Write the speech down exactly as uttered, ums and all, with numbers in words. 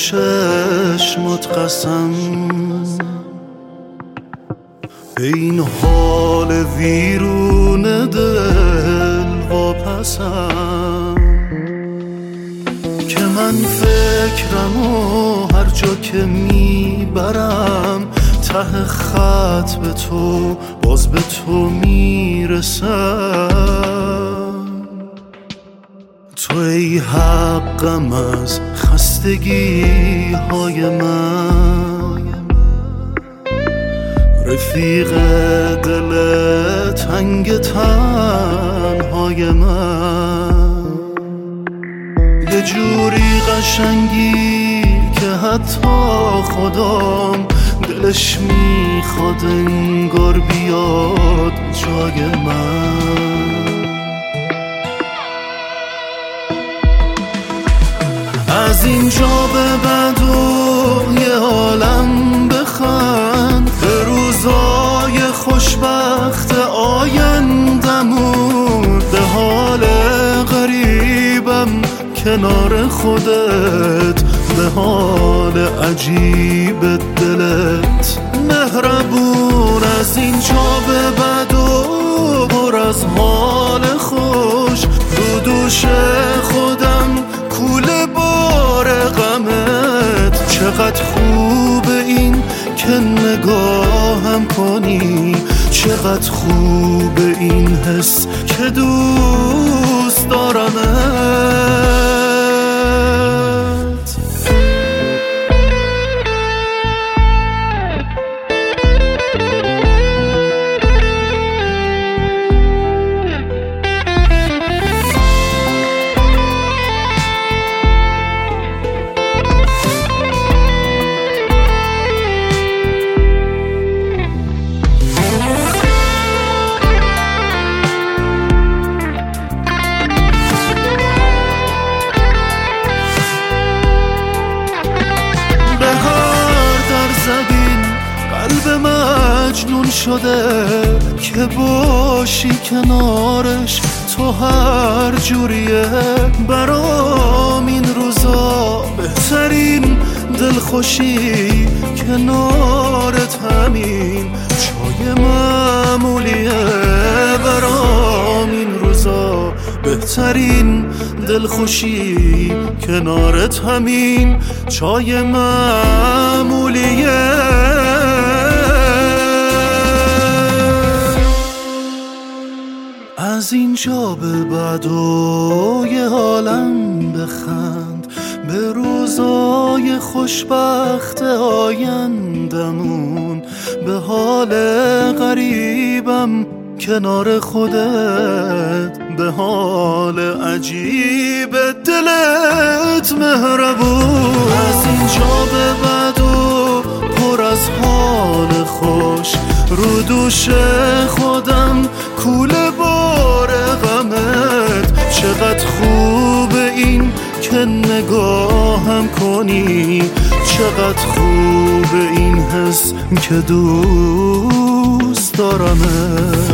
چشمات قسم، به این حال ویرون دل واپسم که من فکرم و هر جا که میبرم ته خط به تو، باز به تو میرسم. تو ای حقم از خستگی های من، رفیق دل تنگ تنهای من، یه جوری قشنگی که حتی خودم دلش میخواد انگار بیاد جای من. از اینجا به بعد و یه عالم بخند، به روزای خوشبخت آیندمون، به حال غریبم کنار خودت، به حال عجیب دلت مهربون. از اینجا به بعد و پر از حال خوش، رو دوش خودم کوله بار غمت. چقدر خوب این که نگاهم کنی، چقدر خوب این حس که دوست دارمت. قلب مجنون شده که باشی کنارش، تو هر جوریه برام این روزا بهترین دلخوشی کنارت، همین چای معمولیه برام این روزا بهترین دلخوشی کنارت، همین چای معمولیه. از اینجا به بعد و یه عالم بخند، به روزای خوشبخت آیندمون، به حال غریبم کنار خودت، به حال عجیب دلت مهربون. از اینجا به بعد و پر از حال خوش، رو دوش خودم کوله بار غمت. چقدر خوب این که نگاهم کنی، چقدر خوب این حس که دوست دارمت.